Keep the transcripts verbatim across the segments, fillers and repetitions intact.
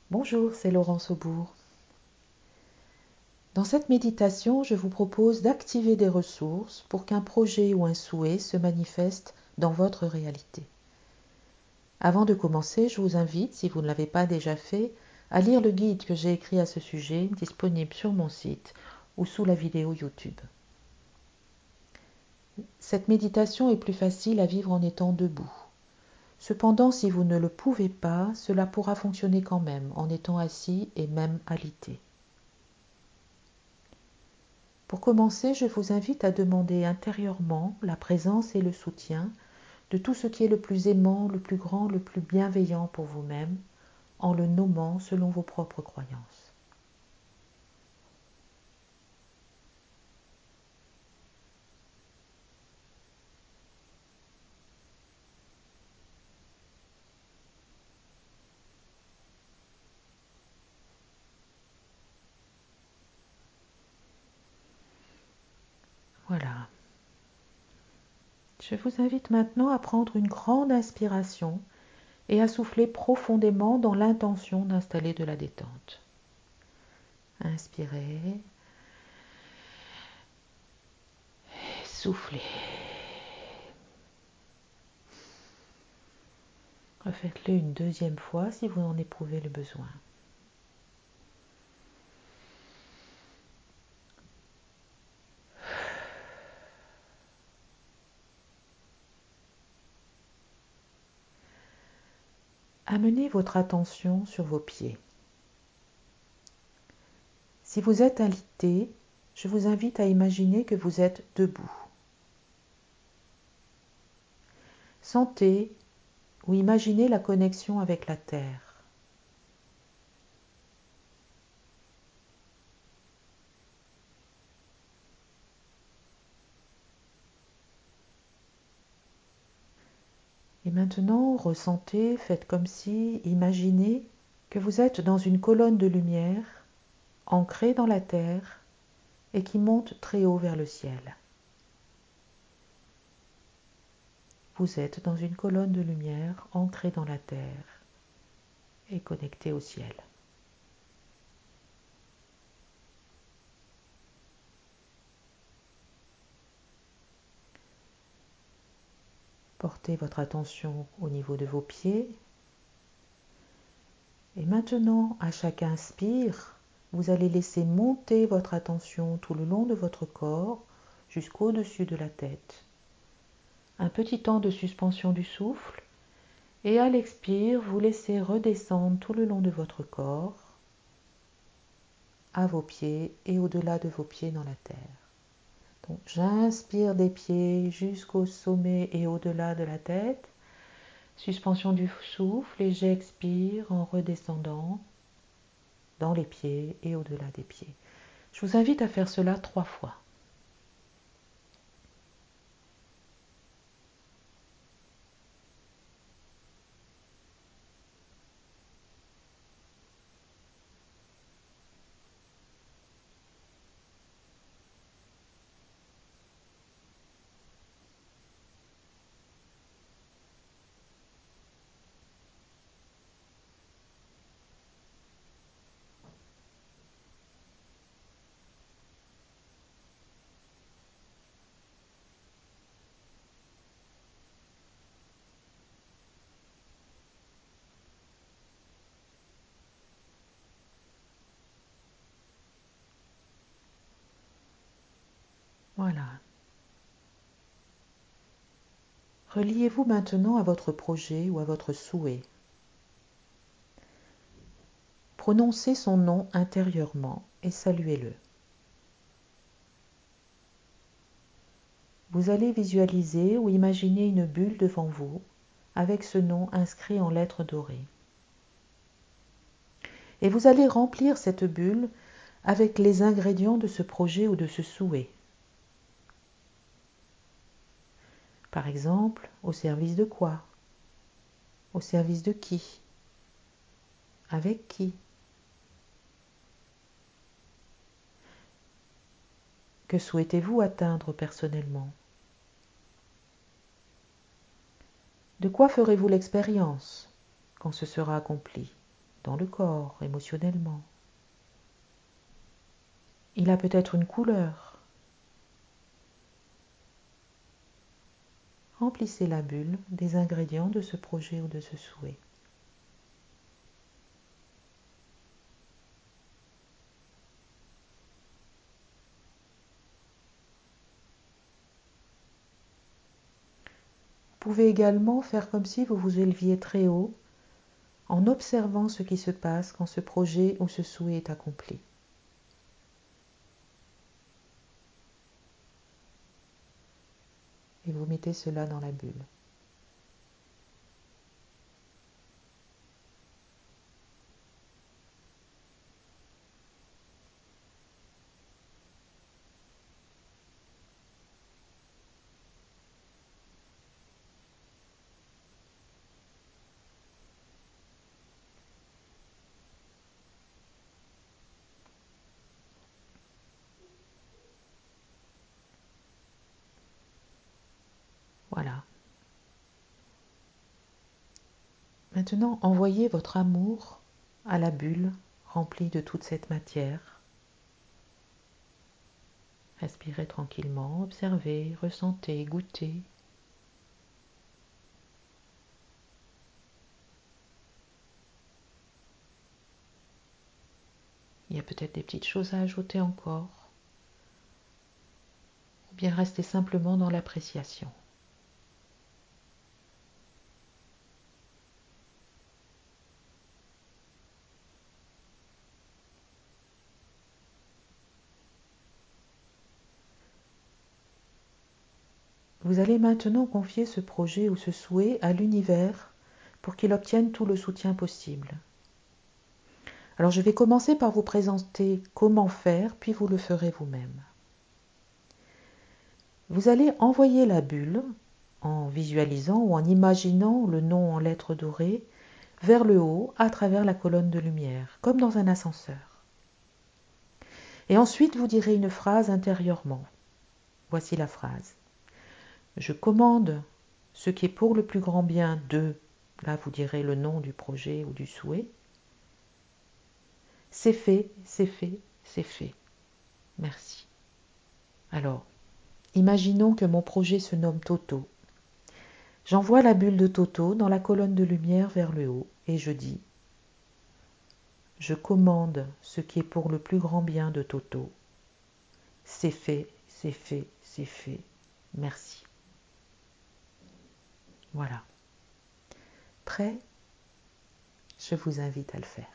Bonjour, c'est Laurence Aubourg. Dans cette méditation, je vous propose d'activer des ressources pour qu'un projet ou un souhait se manifeste dans votre réalité. Avant de commencer, je vous invite, si vous ne l'avez pas déjà fait, à lire le guide que j'ai écrit à ce sujet, disponible sur mon site ou sous la vidéo YouTube. Cette méditation est plus facile à vivre en étant debout. Cependant, si vous ne le pouvez pas, cela pourra fonctionner quand même en étant assis et même alité. Pour commencer, je vous invite à demander intérieurement la présence et le soutien de tout ce qui est le plus aimant, le plus grand, le plus bienveillant pour vous-même, en le nommant selon vos propres croyances. Voilà. Je vous invite maintenant à prendre une grande inspiration et à souffler profondément dans l'intention d'installer de la détente. Inspirez. Soufflez. Refaites-le une deuxième fois si vous en éprouvez le besoin. Amenez votre attention sur vos pieds. Si vous êtes alité, je vous invite à imaginer que vous êtes debout. Sentez ou imaginez la connexion avec la terre. Et maintenant, ressentez, faites comme si, imaginez que vous êtes dans une colonne de lumière ancrée dans la terre et qui monte très haut vers le ciel. Vous êtes dans une colonne de lumière ancrée dans la terre et connectée au ciel. Portez votre attention au niveau de vos pieds. Et maintenant, à chaque inspire, vous allez laisser monter votre attention tout le long de votre corps jusqu'au-dessus de la tête. Un petit temps de suspension du souffle et à l'expire, vous laissez redescendre tout le long de votre corps, à vos pieds et au-delà de vos pieds dans la terre. Donc j'inspire des pieds jusqu'au sommet et au-delà de la tête, suspension du souffle et j'expire en redescendant dans les pieds et au-delà des pieds. Je vous invite à faire cela trois fois. Voilà. Reliez-vous maintenant à votre projet ou à votre souhait. Prononcez son nom intérieurement et saluez-le. Vous allez visualiser ou imaginer une bulle devant vous avec ce nom inscrit en lettres dorées. Et vous allez remplir cette bulle avec les ingrédients de ce projet ou de ce souhait. Par exemple, au service de quoi? Au service de qui? Avec qui? Que souhaitez-vous atteindre personnellement? De quoi ferez-vous l'expérience quand ce sera accompli? dans le corps, émotionnellement. Il a peut-être une couleur. Remplissez la bulle des ingrédients de ce projet ou de ce souhait. Vous pouvez également faire comme si vous vous éleviez très haut en observant ce qui se passe quand ce projet ou ce souhait est accompli. Et vous mettez cela dans la bulle. Voilà. Maintenant, envoyez votre amour à la bulle remplie de toute cette matière. Respirez tranquillement, observez, ressentez, goûtez. Il y a peut-être des petites choses à ajouter encore. Ou bien restez simplement dans l'appréciation. Vous allez maintenant confier ce projet ou ce souhait à l'univers pour qu'il obtienne tout le soutien possible. Alors je vais commencer par vous présenter comment faire, puis vous le ferez vous-même. Vous allez envoyer la bulle, en visualisant ou en imaginant le nom en lettres dorées, vers le haut à travers la colonne de lumière, comme dans un ascenseur. Et ensuite vous direz une phrase intérieurement. Voici la phrase. Je commande ce qui est pour le plus grand bien de, là vous direz le nom du projet ou du souhait. C'est fait, c'est fait, c'est fait. Merci. Alors, imaginons que mon projet se nomme Toto. J'envoie la bulle de Toto dans la colonne de lumière vers le haut et je dis « Je commande ce qui est pour le plus grand bien de Toto. C'est fait, c'est fait, c'est fait. Merci. » Voilà. Prêt? Je vous invite à le faire.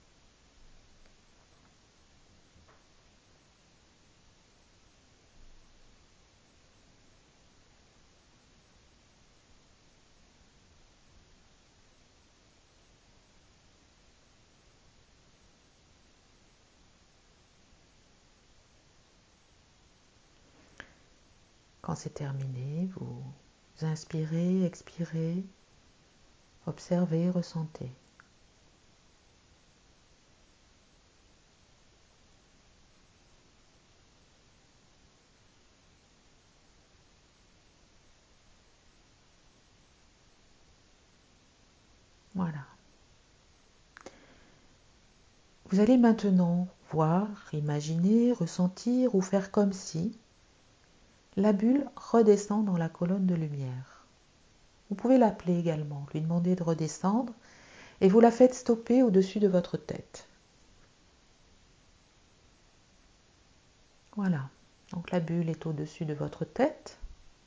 Quand c'est terminé, vous inspirez, expirez, observez, ressentez. Voilà. Vous allez maintenant voir, imaginer, ressentir ou faire comme si la bulle redescend dans la colonne de lumière. Vous pouvez l'appeler également, lui demander de redescendre et vous la faites stopper au-dessus de votre tête. Voilà, donc la bulle est au-dessus de votre tête.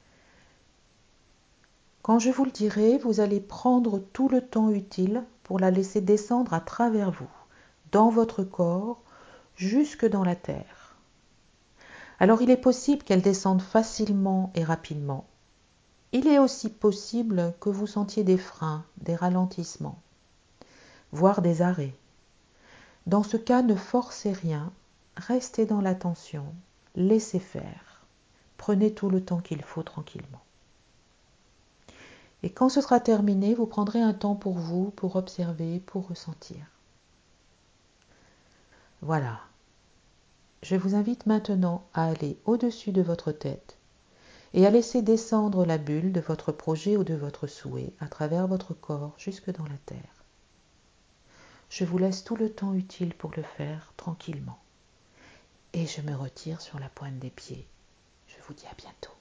Quand je vous le dirai, vous allez prendre tout le temps utile pour la laisser descendre à travers vous, dans votre corps, jusque dans la terre. Alors il est possible qu'elle descende facilement et rapidement. Il est aussi possible que vous sentiez des freins, des ralentissements, voire des arrêts. Dans ce cas, ne forcez rien, restez dans l'attention, laissez faire. Prenez tout le temps qu'il faut tranquillement. Et quand ce sera terminé, vous prendrez un temps pour vous, pour observer, pour ressentir. Voilà. Je vous invite maintenant à aller au-dessus de votre tête et à laisser descendre la bulle de votre projet ou de votre souhait à travers votre corps jusque dans la terre. Je vous laisse tout le temps utile pour le faire tranquillement. Et je me retire sur la pointe des pieds. Je vous dis à bientôt.